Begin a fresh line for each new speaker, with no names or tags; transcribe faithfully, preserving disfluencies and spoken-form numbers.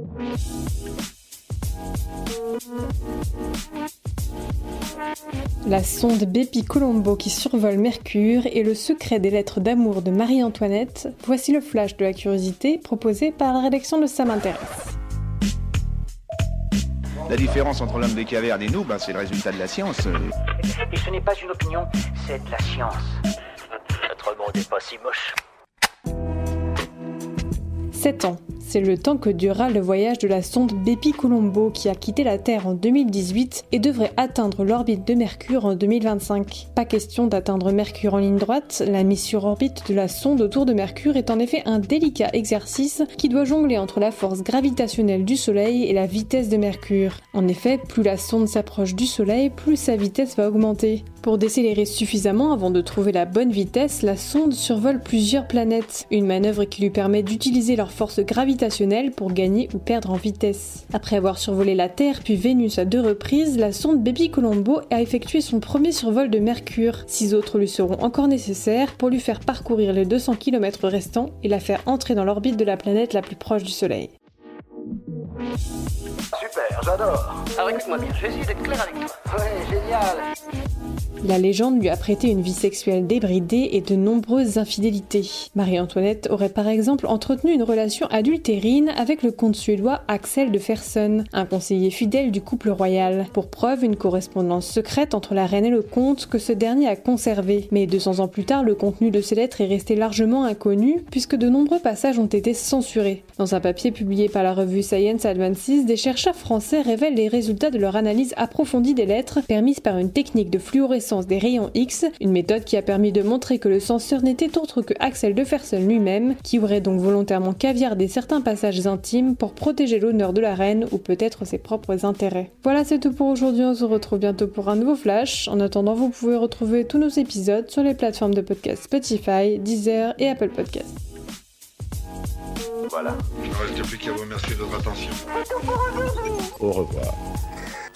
La sonde Bepi-Colombo qui survole Mercure et le secret des lettres d'amour de Marie-Antoinette, voici le flash de la curiosité proposé par la rédaction de Ça m'intéresse.
La différence entre l'homme des cavernes et nous, ben, c'est le résultat de la science.
Et ce n'est pas une opinion, c'est de la science. Notre monde n'est pas si moche.
sept ans, c'est le temps que durera le voyage de la sonde Bepi-Colombo qui a quitté la Terre en deux mille dix-huit et devrait atteindre l'orbite de Mercure en deux mille vingt-cinq. Pas question d'atteindre Mercure en ligne droite, la mise sur orbite de la sonde autour de Mercure est en effet un délicat exercice qui doit jongler entre la force gravitationnelle du Soleil et la vitesse de Mercure. En effet, plus la sonde s'approche du Soleil, plus sa vitesse va augmenter. Pour décélérer suffisamment avant de trouver la bonne vitesse, la sonde survole plusieurs planètes, une manœuvre qui lui permet d'utiliser leur force gravitationnelle pour gagner ou perdre en vitesse. Après avoir survolé la Terre puis Vénus à deux reprises, la sonde Bepi-Colombo a effectué son premier survol de Mercure. Six autres lui seront encore nécessaires pour lui faire parcourir les deux cents kilomètres restants et la faire entrer dans l'orbite de la planète la plus proche du Soleil.
Super, j'adore. Alors écoute-moi bien, je vais essayer d'être clair avec toi. Ouais, génial.
La légende lui a prêté une vie sexuelle débridée et de nombreuses infidélités. Marie-Antoinette aurait par exemple entretenu une relation adultérine avec le comte suédois Axel de Fersen, un conseiller fidèle du couple royal. Pour preuve, une correspondance secrète entre la reine et le comte que ce dernier a conservée. Mais deux cents ans plus tard, le contenu de ces lettres est resté largement inconnu puisque de nombreux passages ont été censurés. Dans un papier publié par la revue Science Advances, des chercheurs français révèlent les résultats de leur analyse approfondie des lettres permise par une technique de fluorescence des rayons X, une méthode qui a permis de montrer que le censeur n'était autre que Axel de Fersen lui-même, qui aurait donc volontairement caviardé certains passages intimes pour protéger l'honneur de la reine ou peut-être ses propres intérêts. Voilà, c'est tout pour aujourd'hui, on se retrouve bientôt pour un nouveau flash. En attendant, vous pouvez retrouver tous nos épisodes sur les plateformes de podcast Spotify, Deezer et Apple Podcasts.
Voilà. Il ne reste plus qu'à vous remercier de votre attention.
Au revoir.